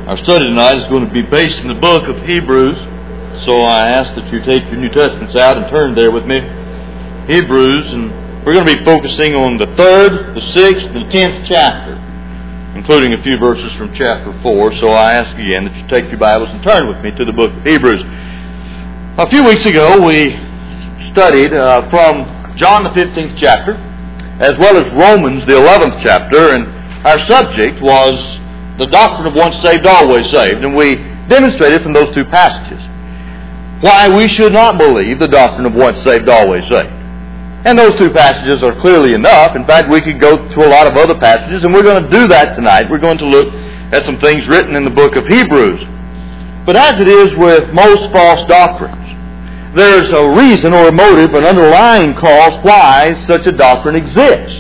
Our study tonight is going to be based in the book of Hebrews, so I ask that you take your New Testaments out and turn there with me. Hebrews, and we're going to be focusing on the 3rd, the 6th, and the 10th chapter, including a few verses from chapter 4. So I ask again that you take your Bibles and turn with me to the book of Hebrews. A few weeks ago we studied from John the 15th chapter, as well as Romans the 11th chapter, and our subject was the doctrine of once saved, always saved, and we demonstrated from those two passages why we should not believe the doctrine of once saved, always saved. And those two passages are clearly enough. In fact, we could go to a lot of other passages, and we're going to do that tonight. We're going to look at some things written in the book of Hebrews. But as it is with most false doctrines, there's a reason or a motive, an underlying cause why such a doctrine exists.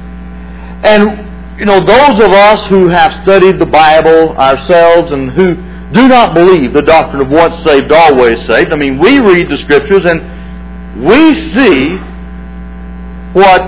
And those of us who have studied the Bible ourselves and who do not believe the doctrine of once saved, always saved, we read the Scriptures and we see what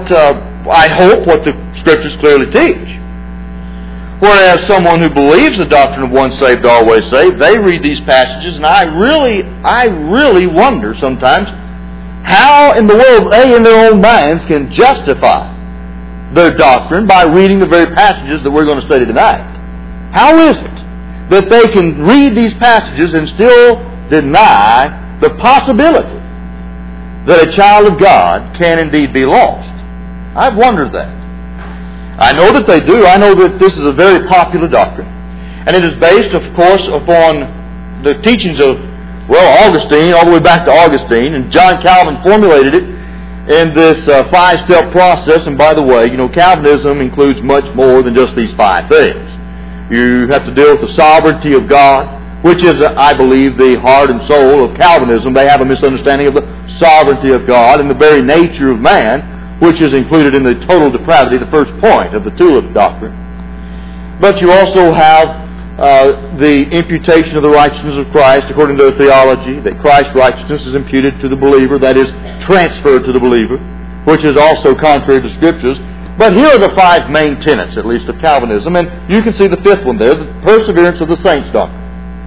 the Scriptures clearly teach. Whereas someone who believes the doctrine of once saved, always saved, they read these passages, and I really wonder sometimes how in the world they in their own minds can justify their doctrine by reading the very passages that we're going to study tonight. How is it that they can read these passages and still deny the possibility that a child of God can indeed be lost? I've wondered that. I know that they do. I know that this is a very popular doctrine. And it is based, of course, upon the teachings of, Augustine, all the way back to Augustine. And John Calvin formulated it in this 5-step process. And by the way, Calvinism includes much more than just these 5 things. You have to deal with the sovereignty of God, which is, I believe, the heart and soul of Calvinism. They have a misunderstanding of the sovereignty of God and the very nature of man, which is included in the total depravity, the first point of the tulip doctrine. But you also have the imputation of the righteousness of Christ according to their theology, that Christ's righteousness is imputed to the believer, that is, transferred to the believer, which is also contrary to Scriptures. But here are the 5 main tenets, at least, of Calvinism, and you can see the 5th one there, the perseverance of the saints doctrine.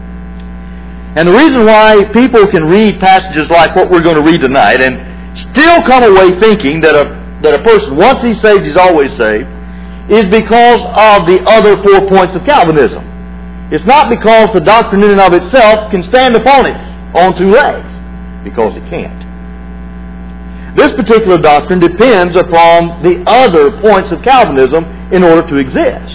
And the reason why people can read passages like what we're going to read tonight and still come away thinking that a person, once he's saved, he's always saved, is because of the other 4 points of Calvinism. It's not because the doctrine in and of itself can stand upon its own 2 legs, because it can't. This particular doctrine depends upon the other points of Calvinism in order to exist.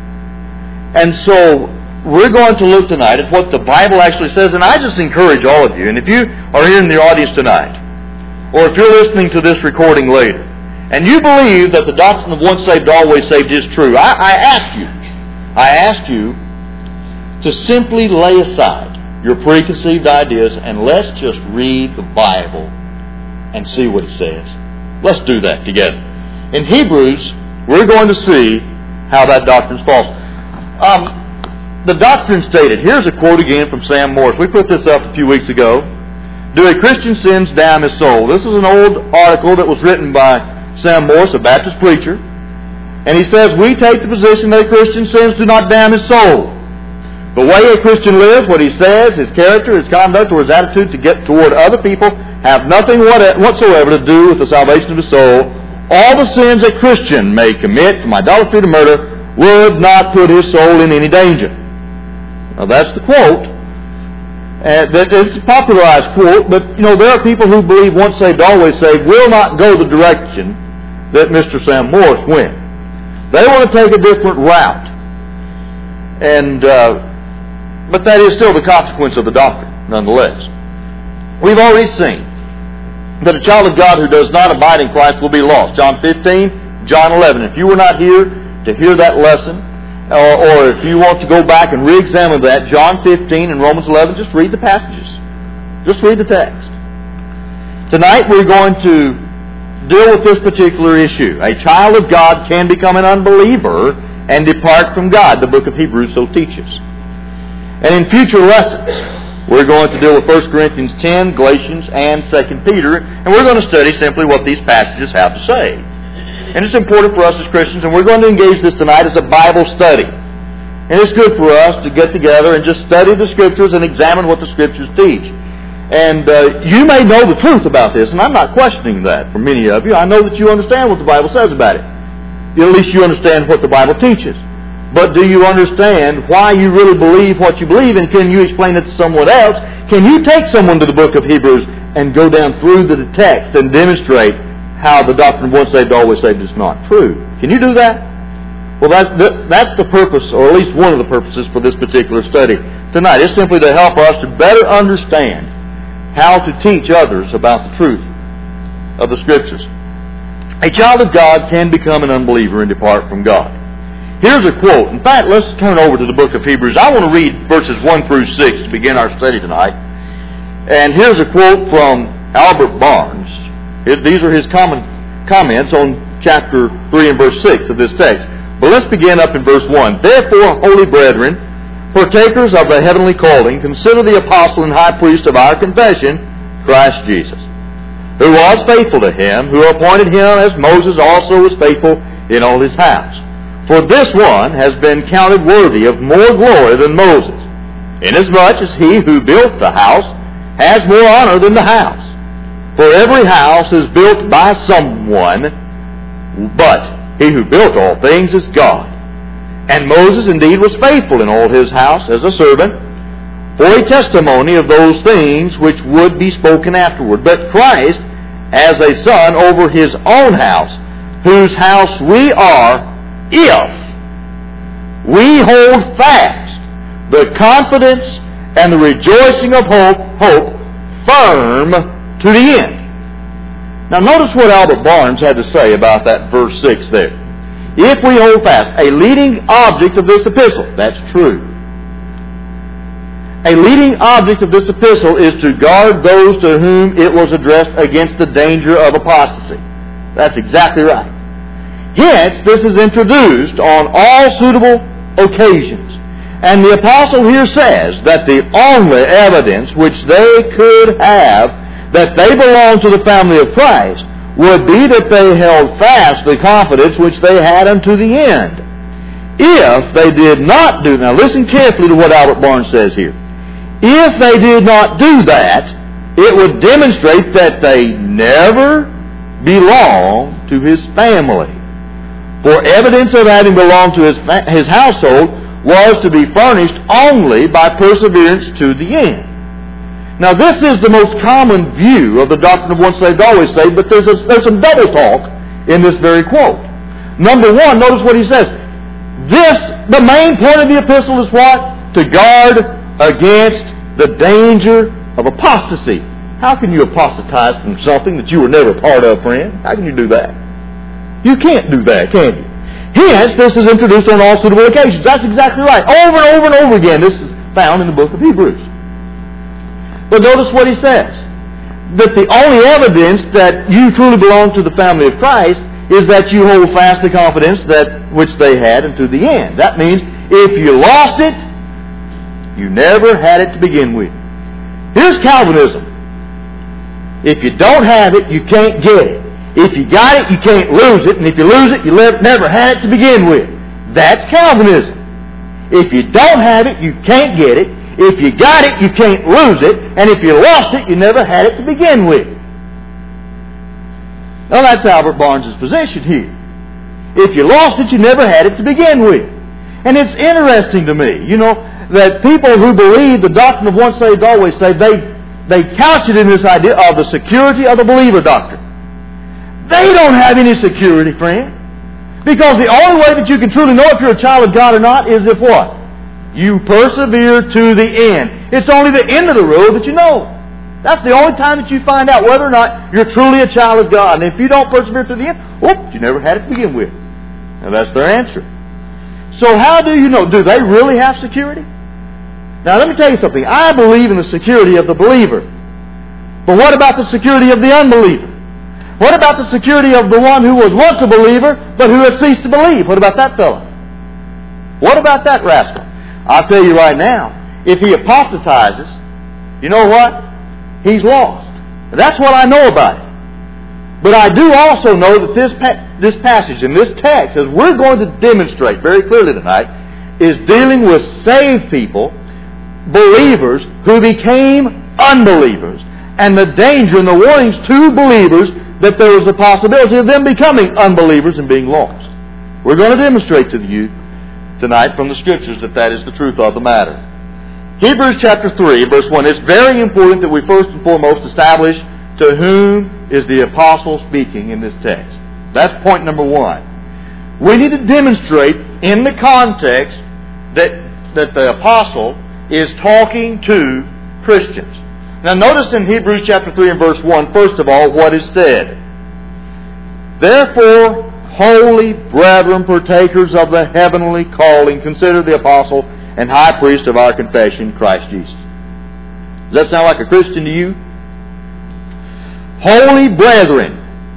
And so we're going to look tonight at what the Bible actually says, and I just encourage all of you, and if you are here in the audience tonight, or if you're listening to this recording later, and you believe that the doctrine of once saved, always saved is true, I ask you to simply lay aside your preconceived ideas and let's just read the Bible and see what it says. Let's do that together. In Hebrews, we're going to see how that doctrine is false. The doctrine stated, here's a quote again from Sam Morris. We put this up a few weeks ago. Do a Christian sins damn his soul? This is an old article that was written by Sam Morris, a Baptist preacher. And he says, we take the position that a Christian sins do not damn his soul. The way a Christian lives, what he says, his character, his conduct, or his attitude to get toward other people have nothing whatsoever to do with the salvation of his soul. All the sins a Christian may commit, from idolatry to murder, would not put his soul in any danger. Now that's the quote. It's a popularized quote, but there are people who believe once saved, always saved will not go the direction that Mr. Sam Morris went. They want to take a different route. But that is still the consequence of the doctrine, nonetheless. We've already seen that a child of God who does not abide in Christ will be lost. John 15, John 11. If you were not here to hear that lesson, or if you want to go back and re-examine that, John 15 and Romans 11, just read the passages. Just read the text. Tonight we're going to deal with this particular issue. A child of God can become an unbeliever and depart from God. The book of Hebrews so teaches. And in future lessons, we're going to deal with 1 Corinthians 10, Galatians, and 2 Peter, and we're going to study simply what these passages have to say. And it's important for us as Christians, and we're going to engage this tonight as a Bible study. And it's good for us to get together and just study the Scriptures and examine what the Scriptures teach. And you may know the truth about this, and I'm not questioning that for many of you. I know that you understand what the Bible says about it. At least you understand what the Bible teaches. But do you understand why you really believe what you believe, and can you explain it to someone else? Can you take someone to the book of Hebrews and go down through the text and demonstrate how the doctrine of once saved, always saved is not true? Can you do that? Well, that's the purpose, or at least one of the purposes for this particular study tonight. It's simply to help us to better understand how to teach others about the truth of the Scriptures. A child of God can become an unbeliever and depart from God. Here's a quote. In fact, let's turn over to the book of Hebrews. I want to read verses 1 through 6 to begin our study tonight. And here's a quote from Albert Barnes. These are his comments on chapter 3 and verse 6 of this text. But let's begin up in verse 1. Therefore, holy brethren, partakers of the heavenly calling, consider the apostle and high priest of our confession, Christ Jesus, who was faithful to him, who appointed him as Moses also was faithful in all his house. For this one has been counted worthy of more glory than Moses, inasmuch as he who built the house has more honor than the house. For every house is built by someone, but he who built all things is God. And Moses indeed was faithful in all his house as a servant, for a testimony of those things which would be spoken afterward. But Christ as a son over his own house, whose house we are, if we hold fast the confidence and the rejoicing of hope firm to the end. Now notice what Albert Barnes had to say about that verse 6 there. If we hold fast, a leading object of this epistle, that's true. A leading object of this epistle is to guard those to whom it was addressed against the danger of apostasy. That's exactly right. Hence, this is introduced on all suitable occasions. And the apostle here says that the only evidence which they could have that they belonged to the family of Christ would be that they held fast the confidence which they had unto the end. If they did not do, now listen carefully to what Albert Barnes says here. If they did not do that, it would demonstrate that they never belonged to his family. For evidence of having belonged to his household was to be furnished only by perseverance to the end. Now this is the most common view of the doctrine of once saved, always saved, but there's some double talk in this very quote. Number one, notice what he says. The main point of the epistle is what? To guard against the danger of apostasy. How can you apostatize from something that you were never part of, friend? How can you do that? You can't do that, can you? Hence, this is introduced on all suitable occasions. That's exactly right. Over and over and over again, this is found in the book of Hebrews. But notice what he says. That the only evidence that you truly belong to the family of Christ is that you hold fast the confidence that which they had unto the end. That means if you lost it, you never had it to begin with. Here's Calvinism. If you don't have it, you can't get it. If you got it, you can't lose it. And if you lose it, you never had it to begin with. That's Calvinism. If you don't have it, you can't get it. If you got it, you can't lose it. And if you lost it, you never had it to begin with. Now that's Albert Barnes' position here. If you lost it, you never had it to begin with. And it's interesting to me, that people who believe the doctrine of once saved, always saved, they couch it in this idea of the security of the believer doctrine. They don't have any security, friend. Because the only way that you can truly know if you're a child of God or not is if what? You persevere to the end. It's only the end of the road that you know. That's the only time that you find out whether or not you're truly a child of God. And if you don't persevere to the end, you never had it to begin with. Now that's their answer. So how do you know? Do they really have security? Now let me tell you something. I believe in the security of the believer. But what about the security of the unbeliever? What about the security of the one who was once a believer, but who has ceased to believe? What about that fellow? What about that rascal? I'll tell you right now, if he apostatizes, you know what? He's lost. That's what I know about it. But I do also know that this passage in this text, as we're going to demonstrate very clearly tonight, is dealing with saved people, believers who became unbelievers, and the danger and the warnings to believers that there was a possibility of them becoming unbelievers and being lost. We're going to demonstrate to you tonight from the Scriptures that that is the truth of the matter. Hebrews chapter 3, verse 1. It's very important that we first and foremost establish to whom is the apostle speaking in this text. That's point number one. We need to demonstrate in the context that the apostle is talking to Christians. Now notice in Hebrews chapter 3 and verse 1, first of all, what is said. Therefore, holy brethren, partakers of the heavenly calling, consider the apostle and high priest of our confession, Christ Jesus. Does that sound like a Christian to you? Holy brethren,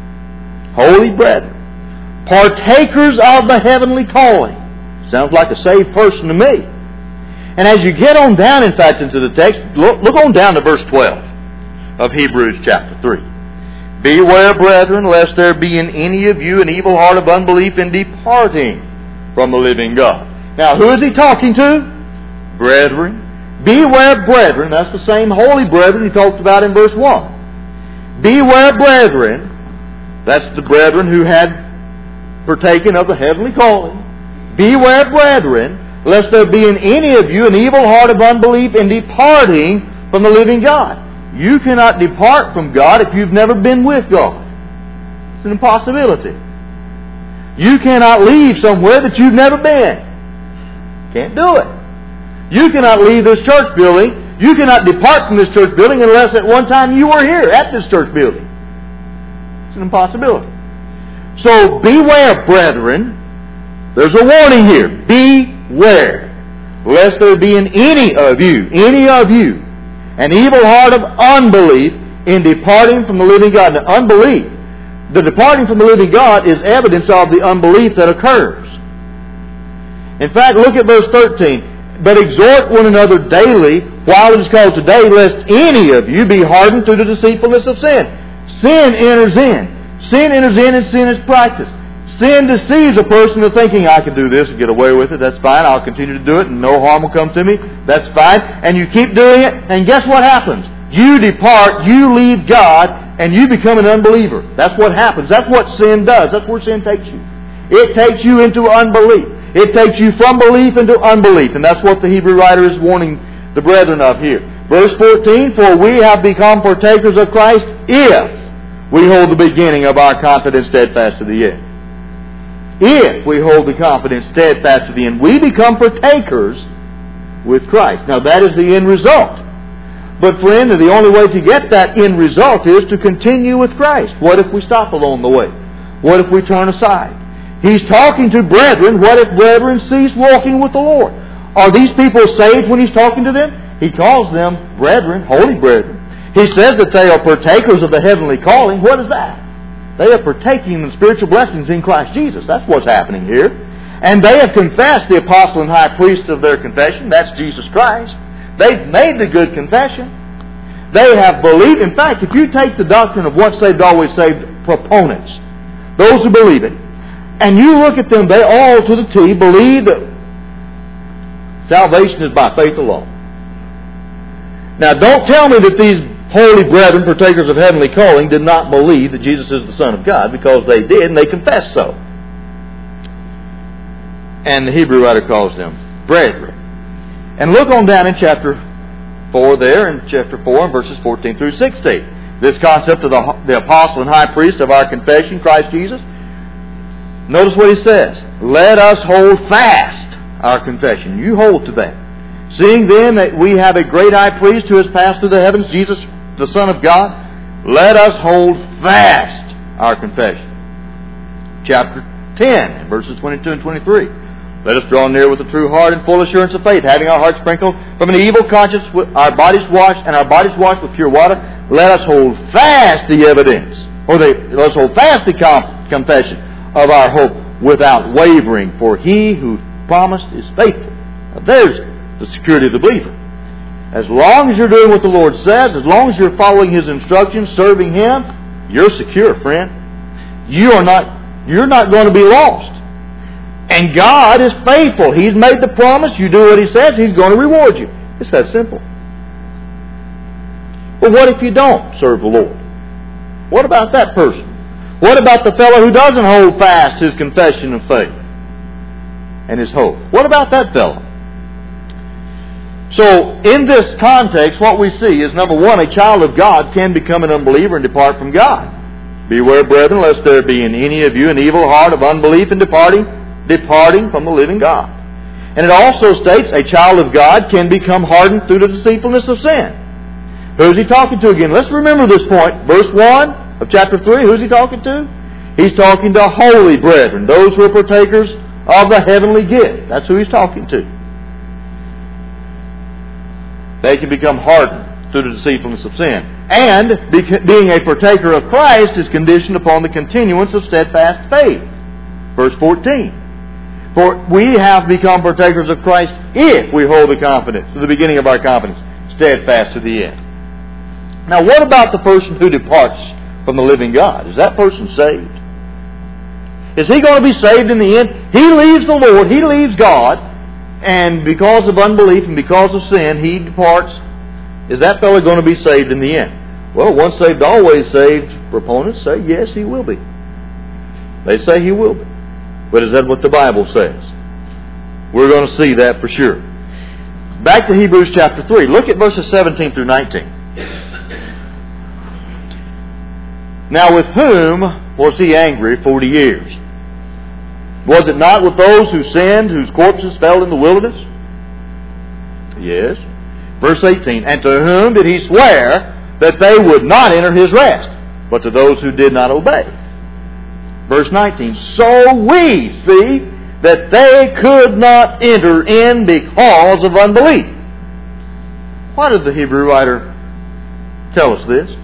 partakers of the heavenly calling. Sounds like a saved person to me. And as you get on down, in fact, into the text, look on down to verse 12 of Hebrews chapter 3. Beware, brethren, lest there be in any of you an evil heart of unbelief in departing from the living God. Now, who is he talking to? Brethren. Beware, brethren. That's the same holy brethren he talked about in verse 1. Beware, brethren. That's the brethren who had partaken of the heavenly calling. Beware, brethren, lest there be in any of you an evil heart of unbelief in departing from the living God. You cannot depart from God if you've never been with God. It's an impossibility. You cannot leave somewhere that you've never been. Can't do it. You cannot leave this church building. You cannot depart from this church building unless at one time you were here at this church building. It's an impossibility. So beware, brethren. There's a warning here. Beware, lest there be in any of you, an evil heart of unbelief in departing from the living God. Now, unbelief, the departing from the living God is evidence of the unbelief that occurs. In fact, look at verse 13. But exhort one another daily, while it is called today, lest any of you be hardened through the deceitfulness of sin. Sin enters in. Sin enters in and sin is practiced. Sin deceives a person into thinking, I can do this and get away with it. That's fine. I'll continue to do it and no harm will come to me. That's fine. And you keep doing it, and guess what happens? You depart, you leave God, and you become an unbeliever. That's what happens. That's what sin does. That's where sin takes you. It takes you into unbelief. It takes you from belief into unbelief. And that's what the Hebrew writer is warning the brethren of here. Verse 14, for we have become partakers of Christ if we hold the beginning of our confidence steadfast to the end. If we hold the confidence steadfast to the end, we become partakers with Christ. Now that is the end result. But friend, the only way to get that end result is to continue with Christ. What if we stop along the way? What if we turn aside? He's talking to brethren. What if brethren cease walking with the Lord? Are these people saved when he's talking to them? He calls them brethren, holy brethren. He says that they are partakers of the heavenly calling. What is that? They are partaking in the spiritual blessings in Christ Jesus. That's what's happening here. And they have confessed the apostle and high priest of their confession. That's Jesus Christ. They've made the good confession. They have believed. In fact, if you take the doctrine of once saved, always saved proponents, those who believe it, and you look at them, they all to the T believe that salvation is by faith alone. Now, don't tell me that these holy brethren, partakers of heavenly calling, did not believe that Jesus is the Son of God, because they did, and they confessed so. And the Hebrew writer calls them brethren. And look on down in chapter 4 there, in chapter 4, verses 14 through 16. This concept of the apostle and high priest of our confession, Christ Jesus. Notice what he says. Let us hold fast our confession. You hold to that. Seeing then that we have a great high priest who has passed through the heavens, Jesus, the Son of God, let us hold fast our confession. Chapter 10, verses 22 and 23. Let us draw near with a true heart and full assurance of faith, having our hearts sprinkled from an evil conscience, our bodies washed with pure water. Let us hold fast the evidence, let us hold fast the confession of our hope without wavering, for he who promised is faithful. Now there's the security of the believer. As long as you're doing what the Lord says, as long as you're following his instructions, serving him, you're secure, friend. You're not going to be lost. And God is faithful. He's made the promise. You do what He says, He's going to reward you. It's that simple. But what if you don't serve the Lord? What about that person? What about the fellow who doesn't hold fast his confession of faith and his hope? What about that fellow? So, in this context, what we see is, number one, a child of God can become an unbeliever and depart from God. Beware, brethren, lest there be in any of you an evil heart of unbelief and departing from the living God. And it also states a child of God can become hardened through the deceitfulness of sin. Who's he talking to again? Let's remember this point. Verse 1 of chapter 3, who's he talking to? He's talking to holy brethren, those who are partakers of the heavenly gift. That's who he's talking to. They can become hardened through the deceitfulness of sin. And being a partaker of Christ is conditioned upon the continuance of steadfast faith. Verse 14. For we have become partakers of Christ if we hold the confidence, to the beginning of our confidence, steadfast to the end. Now, what about the person who departs from the living God? Is that person saved? Is he going to be saved in the end? He leaves the Lord, he leaves God, and because of unbelief and because of sin, he departs. Is that fellow going to be saved in the end? Well, once saved, always saved. Proponents say, yes, he will be. They say he will be. But is that what the Bible says? We're going to see that for sure. Back to Hebrews chapter 3. Look at verses 17 through 19. Now with whom was he angry 40 years? Was it not with those who sinned, whose corpses fell in the wilderness? Yes. Verse 18. And to whom did he swear that they would not enter his rest, but to those who did not obey? Verse 19. So we see that they could not enter in because of unbelief. Why did the Hebrew writer tell us this?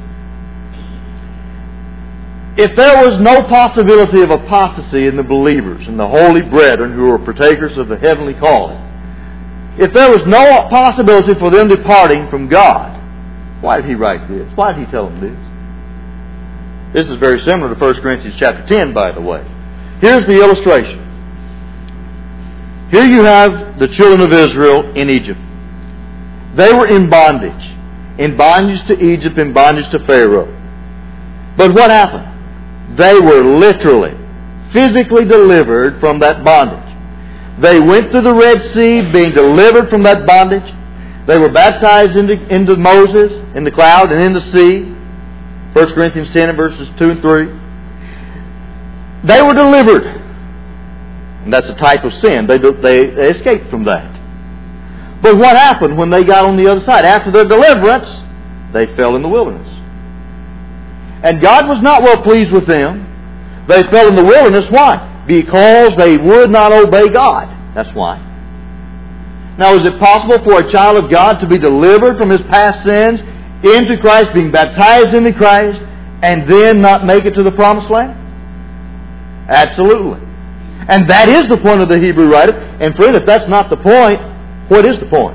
If there was no possibility of apostasy in the believers and the holy brethren who were partakers of the heavenly calling, if there was no possibility for them departing from God, why did he write this? Why did he tell them this? This is very similar to 1 Corinthians chapter 10, by the way. Here's the illustration. Here you have the children of Israel in Egypt. They were in bondage to Egypt, in bondage to Pharaoh. But what happened? They were literally, physically delivered from that bondage. They went through the Red Sea, being delivered from that bondage. They were baptized into Moses in the cloud and in the sea. 1 Corinthians 10 and verses 2 and 3. They were delivered. And that's a type of sin. They escaped from that. But what happened when they got on the other side? After their deliverance, they fell in the wilderness. And God was not well pleased with them. They fell in the wilderness. Why? Because they would not obey God. That's why. Now, is it possible for a child of God to be delivered from his past sins into Christ, being baptized into Christ, and then not make it to the promised land? Absolutely. And that is the point of the Hebrew writer. And friend, if that's not the point, what is the point?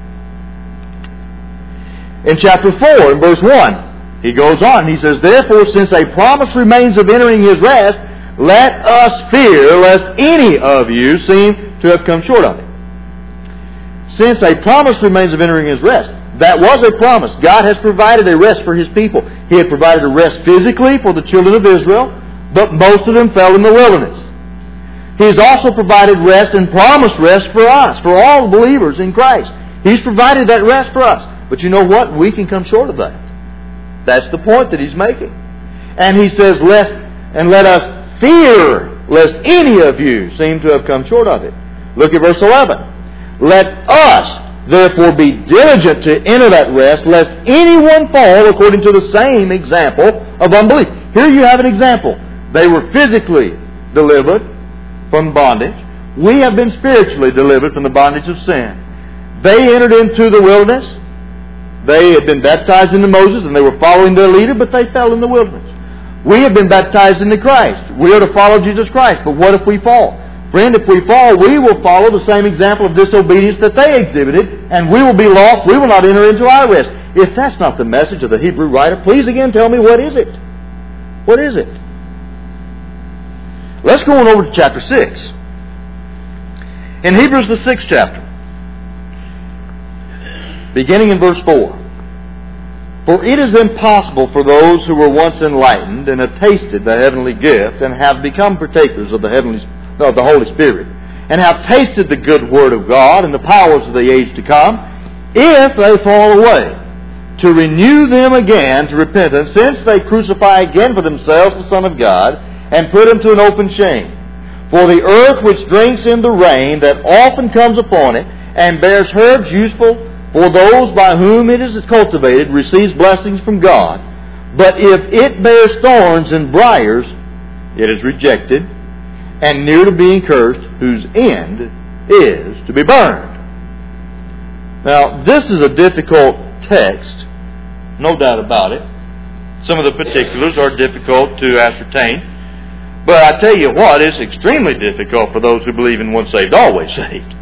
In chapter 4, in verse 1, he goes on. He says, therefore, since a promise remains of entering his rest, let us fear lest any of you seem to have come short of it. Since a promise remains of entering his rest, that was a promise. God has provided a rest for his people. He had provided a rest physically for the children of Israel, but most of them fell in the wilderness. He has also provided rest and promised rest for us, for all believers in Christ. He's provided that rest for us. But you know what? We can come short of that. That's the point that he's making. And he says, let us fear lest any of you seem to have come short of it. Look at verse 11. Let us therefore be diligent to enter that rest, lest anyone fall according to the same example of unbelief. Here you have an example. They were physically delivered from bondage. We have been spiritually delivered from the bondage of sin. They entered into the wilderness. They had been baptized into Moses and they were following their leader, but they fell in the wilderness. We have been baptized into Christ. We are to follow Jesus Christ. But what if we fall? Friend, if we fall, we will follow the same example of disobedience that they exhibited, and we will be lost. We will not enter into our rest. If that's not the message of the Hebrew writer, please again tell me, what is it? What is it? Let's go on over to chapter 6. In Hebrews, the 6th chapter, beginning in verse 4, "For it is impossible for those who were once enlightened and have tasted the heavenly gift and have become partakers of the Holy Spirit and have tasted the good word of God and the powers of the age to come, if they fall away, to renew them again to repentance, since they crucify again for themselves the Son of God and put him to an open shame. For the earth which drinks in the rain that often comes upon it and bears herbs useful for those by whom it is cultivated receives blessings from God. But if it bears thorns and briars, it is rejected and near to being cursed, whose end is to be burned." Now, this is a difficult text, no doubt about it. Some of the particulars are difficult to ascertain. But I tell you what, it's extremely difficult for those who believe in once saved, always saved.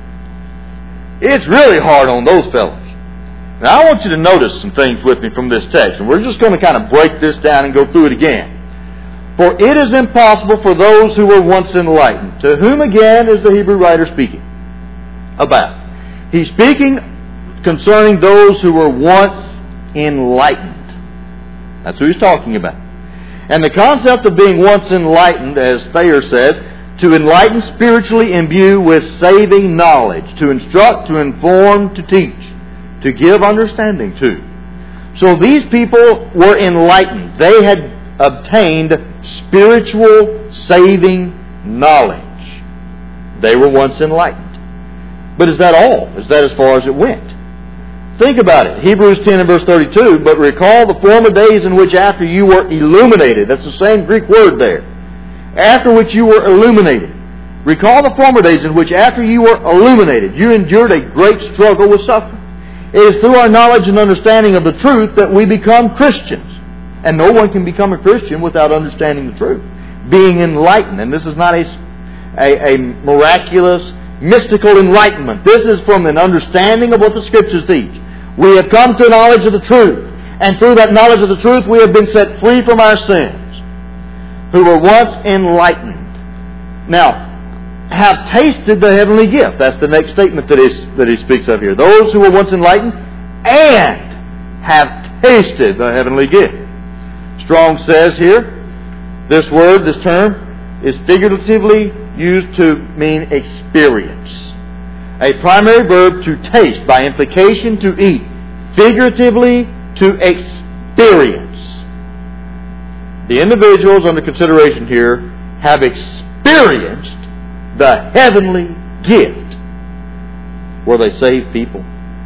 It's really hard on those fellows. Now, I want you to notice some things with me from this text, and we're just going to kind of break this down and go through it again. "For it is impossible for those who were once enlightened." To whom again is the Hebrew writer speaking about? He's speaking concerning those who were once enlightened. That's who he's talking about. And the concept of being once enlightened, as Thayer says, to enlighten, spiritually imbue with saving knowledge, to instruct, to inform, to teach, to give understanding to. So these people were enlightened. They had obtained spiritual saving knowledge. They were once enlightened. But is that all? Is that as far as it went? Think about it. Hebrews 10 and verse 32, "But recall the former days in which after you were illuminated." That's the same Greek word there. After which you were illuminated. "Recall the former days in which after you were illuminated, you endured a great struggle with suffering. It is through our knowledge and understanding of the truth that we become Christians." And no one can become a Christian without understanding the truth. Being enlightened. And this is not a miraculous, mystical enlightenment. This is from an understanding of what the Scriptures teach. We have come to knowledge of the truth. And through that knowledge of the truth, we have been set free from our sins. Who were once enlightened. Now, have tasted the heavenly gift. That's the next statement that he speaks of here. Those who were once enlightened and have tasted the heavenly gift. Strong says here, this word, this term, is figuratively used to mean experience. A primary verb, to taste, by implication to eat. Figuratively, to experience. The individuals under consideration here have experienced the heavenly gift. Were they saved people?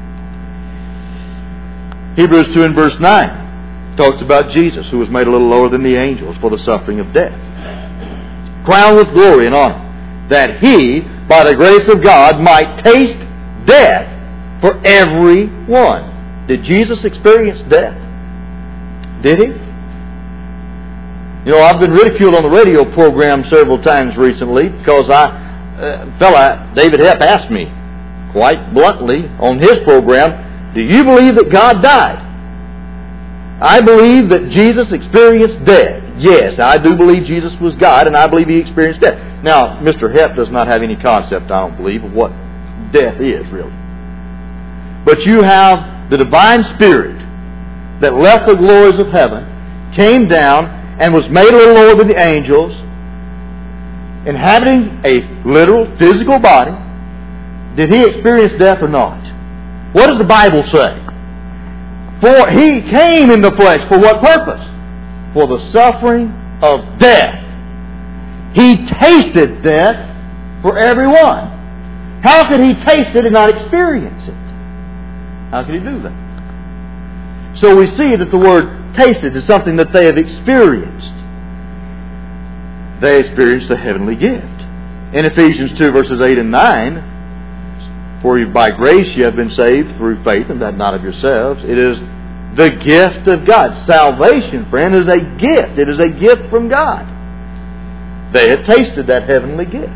Hebrews 2 and verse 9 talks about Jesus, who was made a little lower than the angels for the suffering of death, crowned with glory and honor, that he, by the grace of God, might taste death for every one. Did Jesus experience death? Did he? You know, I've been ridiculed on the radio program several times recently because fella David Hepp asked me quite bluntly on his program, "Do you believe that God died?" I believe that Jesus experienced death. Yes, I do believe Jesus was God, and I believe He experienced death. Now, Mr. Hepp does not have any concept, I don't believe, of what death is, really. But you have the divine Spirit that left the glories of heaven, came down, and was made a little lower than the angels, inhabiting a literal, physical body. Did He experience death or not? What does the Bible say? For He came in the flesh. For what purpose? For the suffering of death. He tasted death for everyone. How could He taste it and not experience it? How could He do that? So we see that the word tasted is something that they have experienced. They experienced the heavenly gift. In Ephesians 2 verses 8 and 9, "For by grace you have been saved through faith, and that not of yourselves. It is the gift of God." Salvation, friend, is a gift. It is a gift from God. They had tasted that heavenly gift.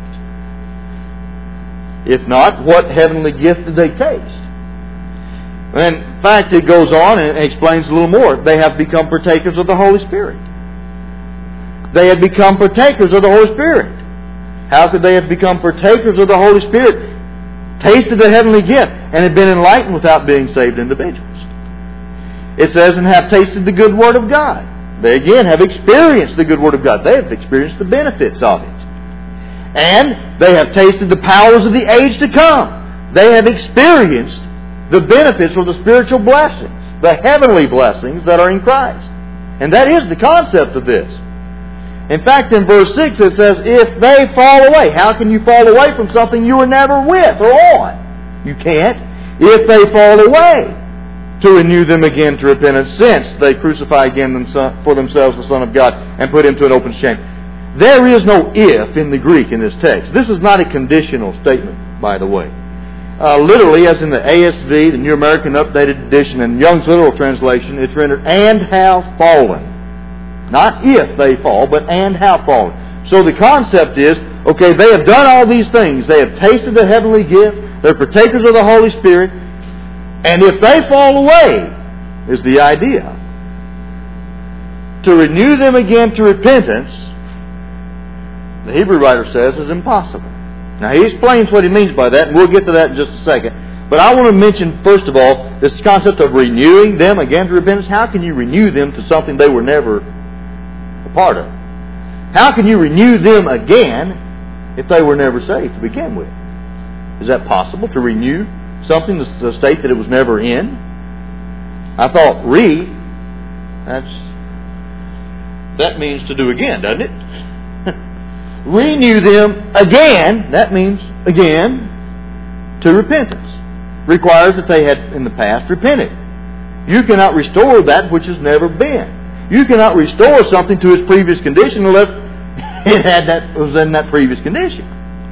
If not, what heavenly gift did they taste? And in fact, it goes on and explains a little more. They have become partakers of the Holy Spirit. They had become partakers of the Holy Spirit. How could they have become partakers of the Holy Spirit? tasted the heavenly gift, and had been enlightened without being saved individuals. It says, and have tasted the good Word of God. They again have experienced the good Word of God. They have experienced the benefits of it. And they have tasted the powers of the age to come. They have experienced the benefits or the spiritual blessings, the heavenly blessings that are in Christ. And that is the concept of this. In fact, in verse 6 it says, if they fall away. How can you fall away from something you were never with or on? You can't. If they fall away, to renew them again to repentance, since they crucify again for themselves the Son of God and put Him to an open shame. There is no if in the Greek in this text. This is not a conditional statement, by the way. Literally, as in the ASV, the New American Updated Edition, and Young's Literal Translation, it's rendered, and have fallen. Not if they fall, but and have fallen. So the concept is, okay, they have done all these things. They have tasted the heavenly gift. They're partakers of the Holy Spirit. And if they fall away, is the idea, to renew them again to repentance, the Hebrew writer says, is impossible. Now, he explains what he means by that, and we'll get to that in just a second. But I want to mention, first of all, this concept of renewing them again to repentance. How can you renew them to something they were never a part of? How can you renew them again if they were never saved to begin with? Is that possible, to renew something to the state that it was never in? I thought that means to do again, doesn't it? Renew them again, that means again, to repentance. Requires that they had in the past repented. You cannot restore that which has never been. You cannot restore something to its previous condition unless it was in that previous condition.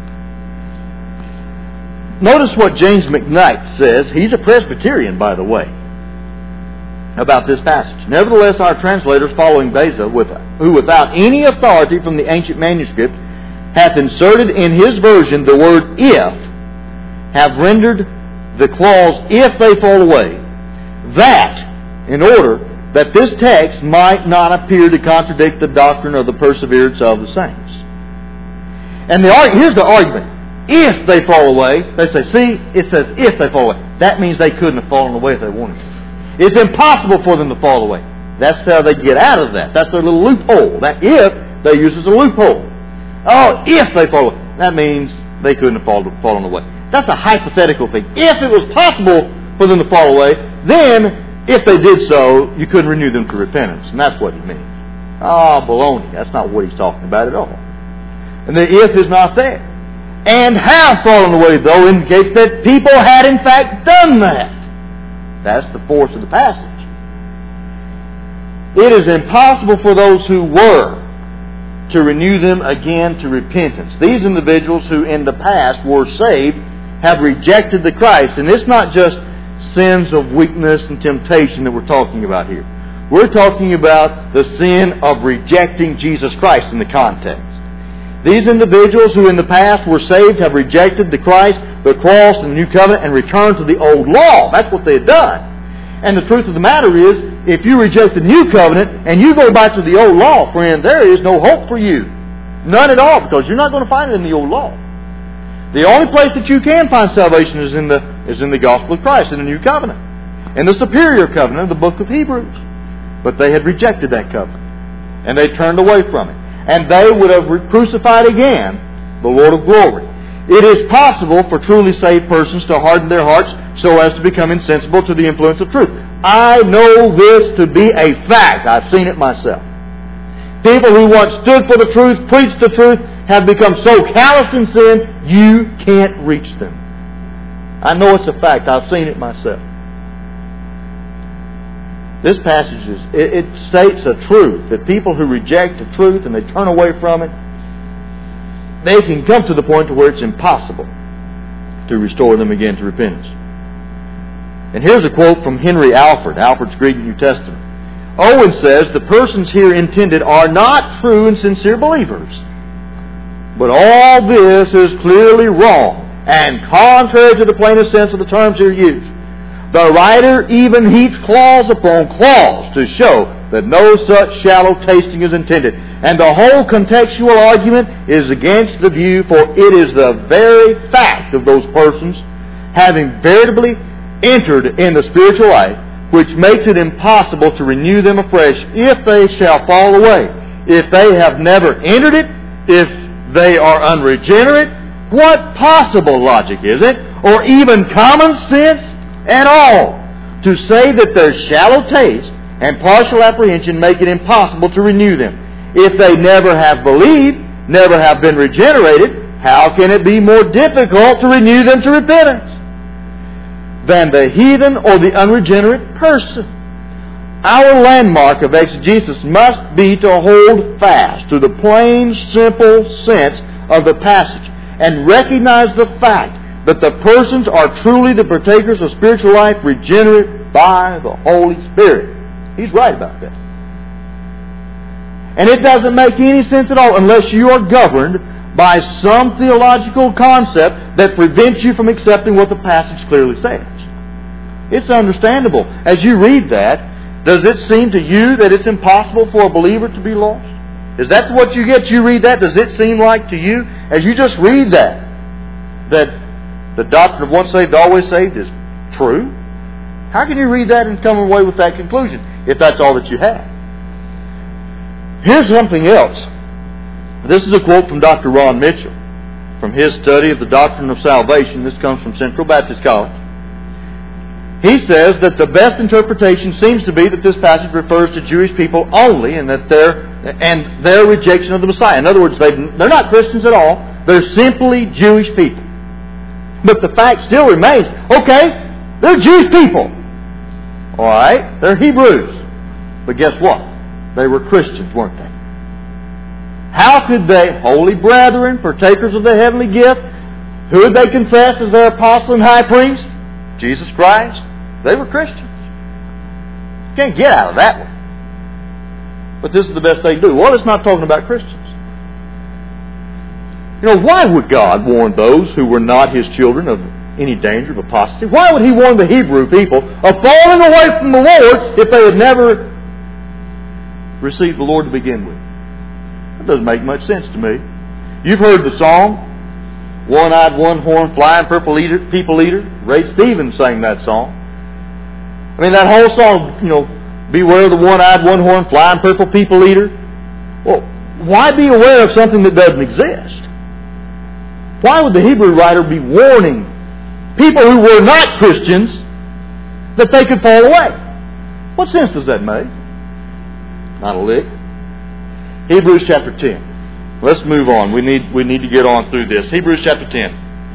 Notice what James McKnight says. He's a Presbyterian, by the way, about this passage. Nevertheless, our translators, following Beza, who without any authority from the ancient manuscript, hath inserted in his version the word if, have rendered the clause if they fall away, that, in order that this text might not appear to contradict the doctrine of the perseverance of the saints. And here's the argument. If they fall away, they say, see, it says if they fall away. That means they couldn't have fallen away if they wanted to. It's impossible for them to fall away. That's how they get out of that. That's their little loophole. That if they use as a loophole. Oh, if they fall away. That means they couldn't have fallen away. That's a hypothetical thing. If it was possible for them to fall away, then if they did so, you couldn't renew them to repentance. And that's what he means. Oh, baloney. That's not what he's talking about at all. And the if is not there. And have fallen away, though, indicates that people had in fact done that. That's the force of the passage. It is impossible for those who were to renew them again to repentance. These individuals who in the past were saved have rejected the Christ. And it's not just sins of weakness and temptation that we're talking about here. We're talking about the sin of rejecting Jesus Christ in the context. These individuals who in the past were saved have rejected the Christ, the cross, and the new covenant, and returned to the old law. That's what they had done. And the truth of the matter is, if you reject the new covenant and you go back to the old law, friend, there is no hope for you. None at all, because you're not going to find it in the old law. The only place that you can find salvation is in the gospel of Christ, in the new covenant, in the superior covenant of the book of Hebrews. But they had rejected that covenant, and they turned away from it. And they would have crucified again the Lord of glory. It is possible for truly saved persons to harden their hearts so as to become insensible to the influence of truth. I know this to be a fact. I've seen it myself. People who once stood for the truth, preached the truth, have become so calloused in sin, you can't reach them. I know it's a fact. I've seen it myself. This passage it states a truth, that people who reject the truth and they turn away from it, they can come to the point to where it's impossible to restore them again to repentance. And here's a quote from Henry Alford, Alford's Greek New Testament. Owen says, the persons here intended are not true and sincere believers, but all this is clearly wrong and contrary to the plainest sense of the terms here used. The writer even heaps clause upon clause to show that no such shallow tasting is intended. And the whole contextual argument is against the view, for it is the very fact of those persons having veritably entered in the spiritual life, which makes it impossible to renew them afresh if they shall fall away. If they have never entered it, if they are unregenerate, what possible logic is it, or even common sense at all, to say that their shallow taste and partial apprehension make it impossible to renew them? If they never have believed, never have been regenerated, how can it be more difficult to renew them to repentance than the heathen or the unregenerate person? Our landmark of exegesis must be to hold fast to the plain, simple sense of the passage and recognize the fact that the persons are truly the partakers of spiritual life, regenerate by the Holy Spirit. He's right about that. And it doesn't make any sense at all unless you are governed by some theological concept that prevents you from accepting what the passage clearly says. It's understandable. As you read that, does it seem to you that it's impossible for a believer to be lost? Is that what you get? You read that? Does it seem like to you, as you just read that the doctrine of once saved, always saved is true? How can you read that and come away with that conclusion if that's all that you have? Here's something else. This is a quote from Dr. Ron Mitchell from his study of the doctrine of salvation. This comes from Central Baptist College. He says that the best interpretation seems to be that this passage refers to Jewish people only and that their rejection of the Messiah. In other words, they're not Christians at all. They're simply Jewish people. But the fact still remains, okay, they're Jewish people. All right, they're Hebrews. But guess what? They were Christians, weren't they? How could they, holy brethren, partakers of the heavenly gift, who would they confess as their apostle and high priest? Jesus Christ. They were Christians. You can't get out of that one. But this is the best they do. Well, it's not talking about Christians. You know, why would God warn those who were not His children of any danger of apostasy? Why would He warn the Hebrew people of falling away from the Lord if they had never received the Lord to begin with? That doesn't make much sense to me. You've heard the song, One-Eyed, One-Horned, Flying Purple Eater, People Eater. Ray Stevens sang that song. I mean, that whole song, you know, beware the one-eyed, one-horned, flying purple people eater. Well, why be aware of something that doesn't exist? Why would the Hebrew writer be warning people who were not Christians that they could fall away? What sense does that make? Not a lick. Hebrews chapter 10. Let's move on. We need to get on through this. Hebrews chapter 10.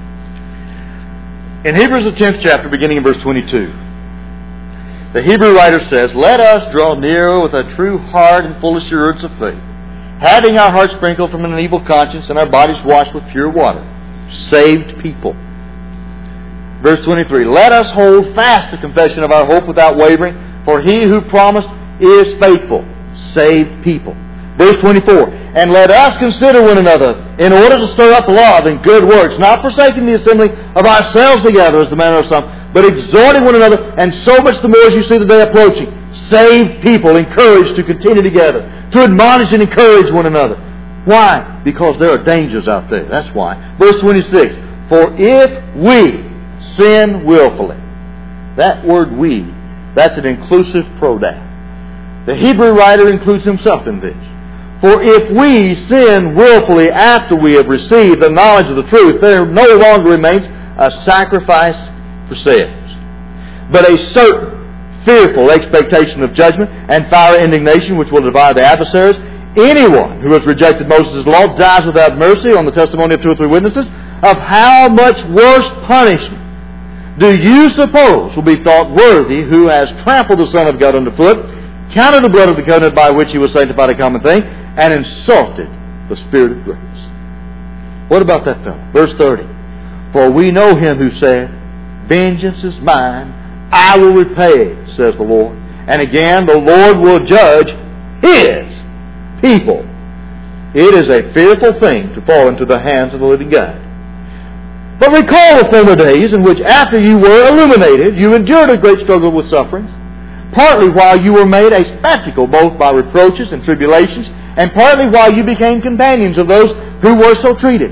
In Hebrews the 10th chapter, beginning in verse 22, the Hebrew writer says, "Let us draw near with a true heart and full assurance of faith, having our hearts sprinkled from an evil conscience and our bodies washed with pure water." Saved people. Verse 23, "Let us hold fast the confession of our hope without wavering, for He who promised is faithful." Saved people. Verse 24, "And let us consider one another in order to stir up love and good works, not forsaking the assembling of ourselves together as the manner of some, but exhorting one another, and so much the more as you see the day approaching." Saved people encouraged to continue together, to admonish and encourage one another. Why? Because there are dangers out there. That's why. Verse 26, "For if we sin willfully," that word "we," that's an inclusive pronoun. The Hebrew writer includes himself in this. "For if we sin willfully after we have received the knowledge of the truth, there no longer remains a sacrifice for sins, but a certain fearful expectation of judgment and fiery indignation which will divide the adversaries. Anyone who has rejected Moses' law dies without mercy on the testimony of 2 or 3 witnesses. Of how much worse punishment do you suppose will be thought worthy who has trampled the Son of God underfoot, counted the blood of the covenant by which He was sanctified a common thing, and insulted the Spirit of grace?" What about that fellow? Verse 30, "For we know Him who said, 'Vengeance is mine, I will repay,' says the Lord. And again, the Lord will judge His people. It is a fearful thing to fall into the hands of the living God. But recall the former days in which after you were illuminated, you endured a great struggle with sufferings, partly while you were made a spectacle both by reproaches and tribulations, and partly while you became companions of those who were so treated.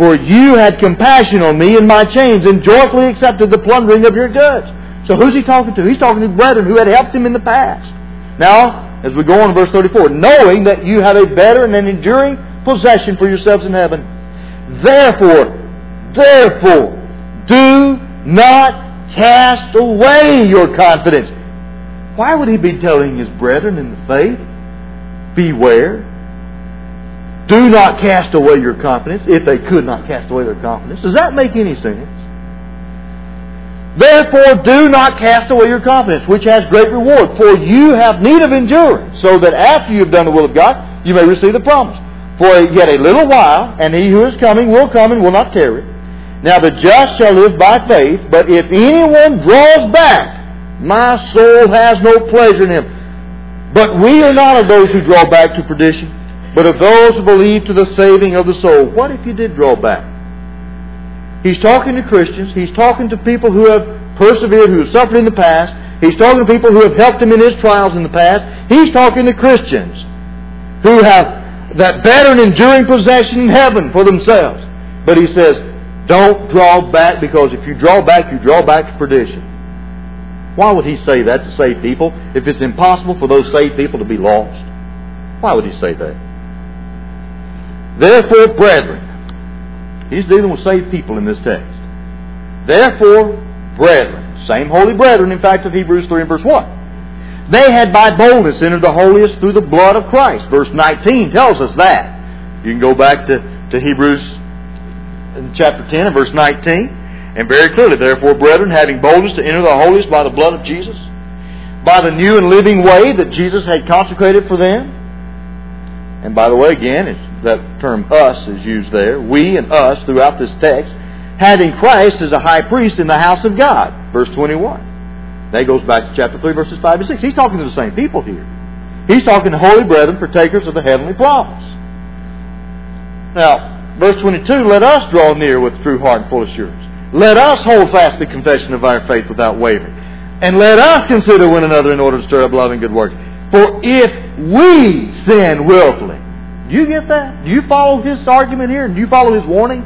For you had compassion on me in my chains, and joyfully accepted the plundering of your goods. So who's he talking to? He's talking to brethren who had helped him in the past. Now, as we go on to verse 34, knowing that you have a better and an enduring possession for yourselves in heaven. Therefore, do not cast away your confidence. Why would he be telling his brethren in the faith, beware? Do not cast away your confidence, if they could not cast away their confidence. Does that make any sense? Therefore, do not cast away your confidence, which has great reward. For you have need of endurance, so that after you have done the will of God, you may receive the promise. For yet a little while, and he who is coming will come and will not tarry. Now the just shall live by faith, but if anyone draws back, my soul has no pleasure in him. But we are not of those who draw back to perdition, but of those who believe to the saving of the soul. What if you did draw back? He's talking to Christians. He's talking to people who have persevered, who have suffered in the past. He's talking to people who have helped him in his trials in the past. He's talking to Christians who have that better and enduring possession in heaven for themselves. But he says, don't draw back, because if you draw back, you draw back to perdition. Why would he say that to save people if it's impossible for those saved people to be lost? Why would he say that? Therefore, brethren, he's dealing with saved people in this text. Therefore, brethren, same holy brethren, in fact, of Hebrews 3 and verse 1. They had by boldness entered the holiest through the blood of Christ. Verse 19 tells us that. You can go back to Hebrews in chapter 10 and verse 19. And very clearly, therefore, brethren, having boldness to enter the holiest by the blood of Jesus, by the new and living way that Jesus had consecrated for them. And by the way, again, that term us is used there. We and us throughout this text. Having Christ as a high priest in the house of God. Verse 21. That goes back to chapter 3, verses 5 and 6. He's talking to the same people here. He's talking to holy brethren, partakers of the heavenly promise. Now, verse 22, let us draw near with true heart and full assurance. Let us hold fast the confession of our faith without wavering. And let us consider one another in order to stir up love and good works. For if we sin willfully. Do you get that? Do you follow his argument here? Do you follow his warning?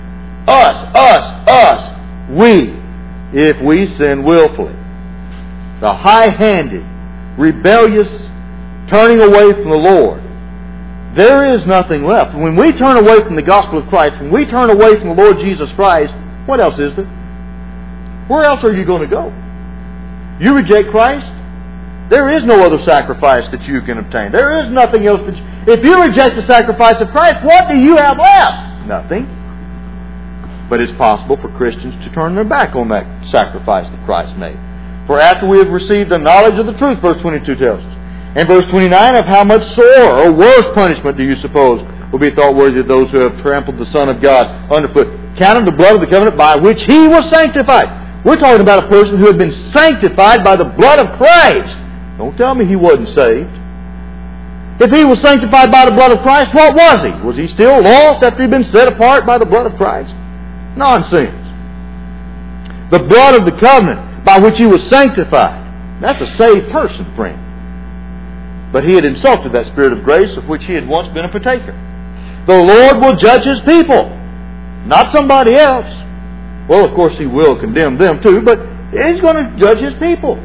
Us, we. If we sin willfully. The high-handed, rebellious, turning away from the Lord. There is nothing left. When we turn away from the gospel of Christ, when we turn away from the Lord Jesus Christ, what else is there? Where else are you going to go? You reject Christ? There is no other sacrifice that you can obtain. There is nothing else that if you reject the sacrifice of Christ, what do you have left? Nothing. But it's possible for Christians to turn their back on that sacrifice that Christ made. For after we have received the knowledge of the truth, verse 22 tells us. And verse 29, of how much sore or worse punishment do you suppose will be thought worthy of those who have trampled the Son of God underfoot, counting the blood of the covenant by which He was sanctified. We're talking about a person who had been sanctified by the blood of Christ. Don't tell me he wasn't saved. If he was sanctified by the blood of Christ, what was he? Was he still lost after he'd been set apart by the blood of Christ? Nonsense. The blood of the covenant by which he was sanctified. That's a saved person, friend. But he had insulted that Spirit of grace of which he had once been a partaker. The Lord will judge His people, not somebody else. Well, of course He will condemn them too, but He's going to judge His people.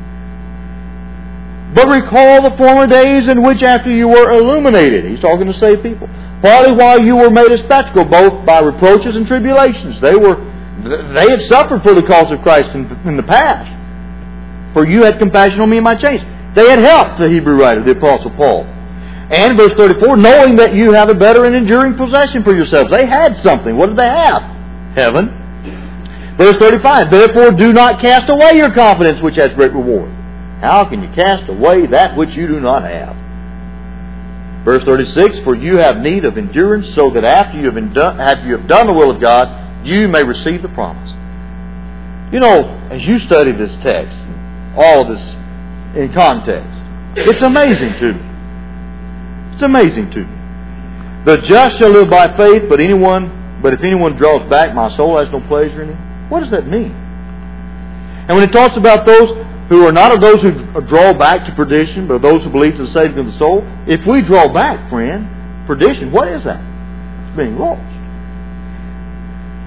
But recall the former days in which after you were illuminated. He's talking to saved people. Partly while you were made a spectacle, both by reproaches and tribulations. They had suffered for the cause of Christ in the past. For you had compassion on me in my chains. They had helped the Hebrew writer, the Apostle Paul. And verse 34, knowing that you have a better and enduring possession for yourselves. They had something. What did they have? Heaven. Verse 35, therefore do not cast away your confidence, which has great reward. How can you cast away that which you do not have? Verse 36, for you have need of endurance, so that after you have done the will of God, you may receive the promise. You know, as you study this text, all of this in context, it's amazing to me. It's amazing to me. The just shall live by faith, but if anyone draws back, my soul has no pleasure in him. What does that mean? And when it talks about those who are not of those who draw back to perdition, but those who believe to the saving of the soul, if we draw back, friend, perdition, what is that? It's being lost.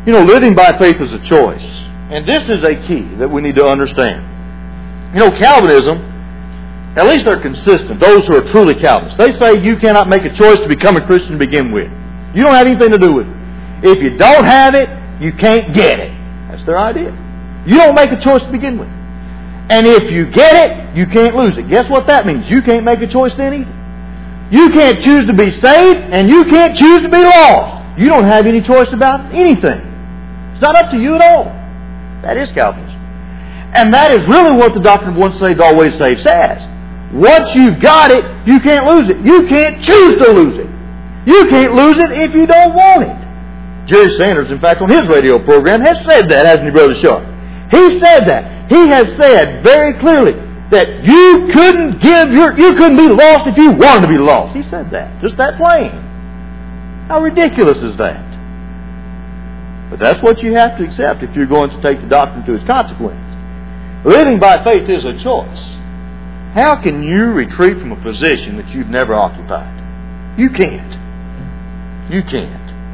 You know, living by faith is a choice. And this is a key that we need to understand. You know, Calvinism, at least they're consistent, those who are truly Calvinists. They say you cannot make a choice to become a Christian to begin with. You don't have anything to do with it. If you don't have it, you can't get it. That's their idea. You don't make a choice to begin with. And if you get it, you can't lose it. Guess what that means? You can't make a choice then either. You can't choose to be saved, and you can't choose to be lost. You don't have any choice about anything. It's not up to you at all. That is Calvinism. And that is really what the doctrine of once saved, always saved says. Once you've got it, you can't lose it. You can't choose to lose it. You can't lose it if you don't want it. Jerry Sanders, in fact, on his radio program, has said that, hasn't he, Brother Sharp? He said that. He has said very clearly that you couldn't be lost if you wanted to be lost. He said that. Just that plain. How ridiculous is that? But that's what you have to accept if you're going to take the doctrine to its consequences. Living by faith is a choice. How can you retreat from a position that you've never occupied? You can't. You can't.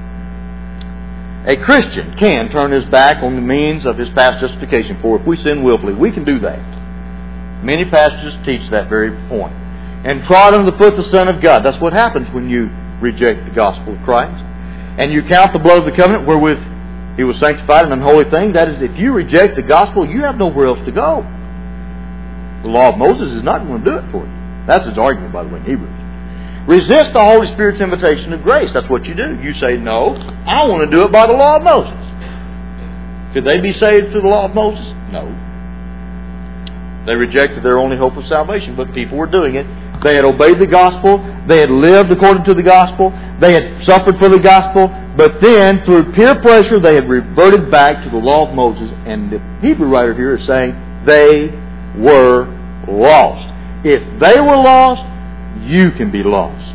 A Christian can turn his back on the means of his past justification, for if we sin willfully, we can do that. Many passages teach that very point. And trod under the foot the Son of God. That's what happens when you reject the gospel of Christ. And you count the blood of the covenant wherewith He was sanctified an unholy thing. That is, if you reject the gospel, you have nowhere else to go. The law of Moses is not going to do it for you. That's his argument, by the way, in Hebrews. Resist the Holy Spirit's invitation of grace. That's what you do. You say, no, I want to do it by the law of Moses. Could they be saved through the law of Moses? No. They rejected their only hope of salvation, but people were doing it. They had obeyed the gospel. They had lived according to the gospel. They had suffered for the gospel. But then, through peer pressure, they had reverted back to the law of Moses. And the Hebrew writer here is saying they were lost. If they were lost, you can be lost.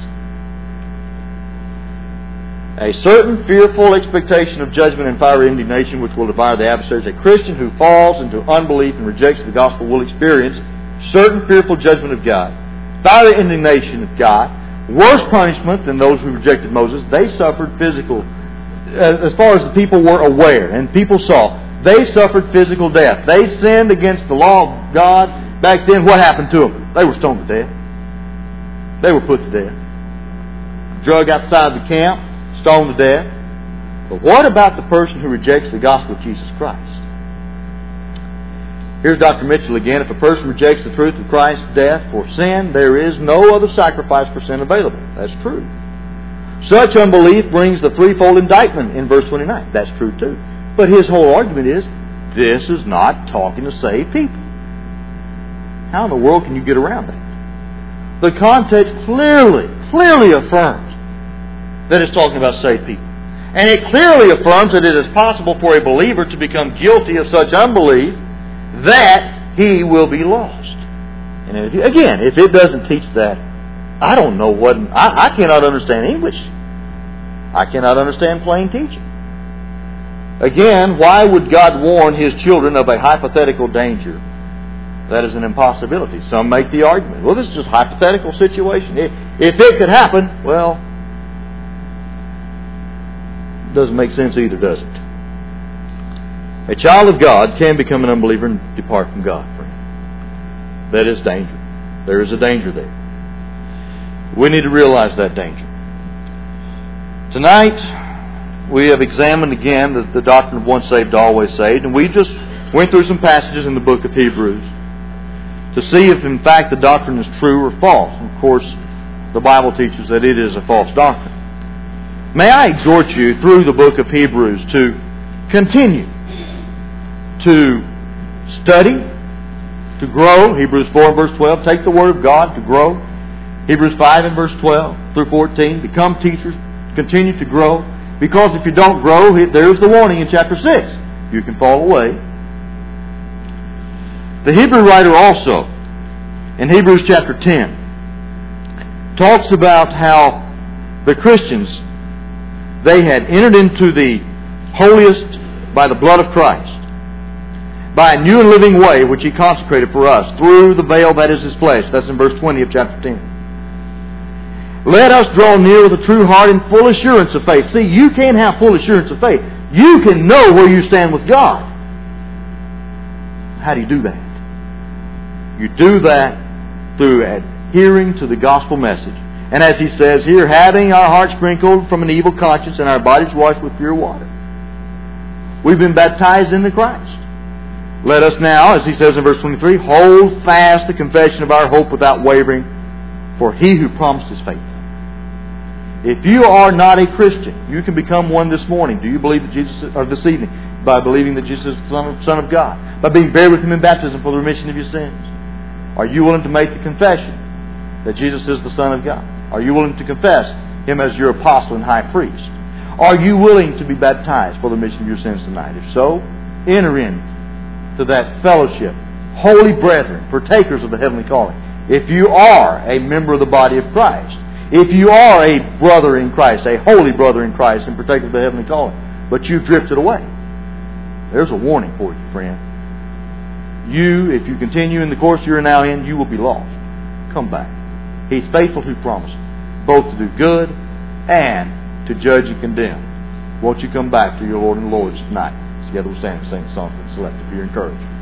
A certain fearful expectation of judgment and fiery indignation which will devour the adversaries. A Christian who falls into unbelief and rejects the gospel will experience certain fearful judgment of God, fiery indignation of God, worse punishment than those who rejected Moses. They suffered physical, as far as the people were aware and people saw, they suffered physical death. They sinned against the law of God. Back then, what happened to them? They were stoned to death. They were put to death. Drug outside the camp, stoned to death. But what about the person who rejects the gospel of Jesus Christ? Here's Dr. Mitchell again. If a person rejects the truth of Christ's death for sin, there is no other sacrifice for sin available. That's true. Such unbelief brings the threefold indictment in verse 29. That's true too. But his whole argument is, this is not talking to saved people. How in the world can you get around that? The context clearly affirms that it's talking about saved people. And it clearly affirms that it is possible for a believer to become guilty of such unbelief that he will be lost. And if it doesn't teach that, I don't know what... I cannot understand English. I cannot understand plain teaching. Again, why would God warn His children of a hypothetical danger? That is an impossibility. Some make the argument, well, this is just a hypothetical situation. If it could happen, well, it doesn't make sense either, does it? A child of God can become an unbeliever and depart from God, friend. That is danger. There is a danger there. We need to realize that danger. Tonight, we have examined again the doctrine of once saved, always saved, and we just went through some passages in the book of Hebrews to see if in fact the doctrine is true or false. And of course, the Bible teaches that it is a false doctrine. May I exhort you through the book of Hebrews to continue to study, to grow. Hebrews 4 and verse 12, take the Word of God to grow. Hebrews 5 and verse 12 through 14, become teachers, continue to grow. Because if you don't grow, there's the warning in chapter 6. You can fall away. The Hebrew writer also, in Hebrews chapter 10, talks about how the Christians, they had entered into the holiest by the blood of Christ, by a new and living way which He consecrated for us through the veil that is His flesh. That's in verse 20 of chapter 10. Let us draw near with a true heart and full assurance of faith. See, you can't have full assurance of faith. You can know where you stand with God. How do you do that? You do that through adhering to the gospel message. And as he says here, having our hearts sprinkled from an evil conscience and our bodies washed with pure water. We've been baptized into Christ. Let us now, as he says in verse 23, hold fast the confession of our hope without wavering, for he who promised is faithful. If you are not a Christian, you can become one this morning. Do you believe that Jesus, or this evening, by believing that Jesus is the Son of God, by being buried with Him in baptism for the remission of your sins? Are you willing to make the confession that Jesus is the Son of God? Are you willing to confess Him as your apostle and high priest? Are you willing to be baptized for the remission of your sins tonight? If so, enter into that fellowship, holy brethren, partakers of the heavenly calling. If you are a member of the body of Christ, if you are a brother in Christ, a holy brother in Christ, and partaker of the heavenly calling, but you've drifted away, there's a warning for you, friend. You, if you continue in the course you're now in, you will be lost. Come back. He's faithful who promised both to do good and to judge and condemn. Won't you come back to your Lord and Lord's tonight? Together we'll stand and sing a song for the select if you're encouraged.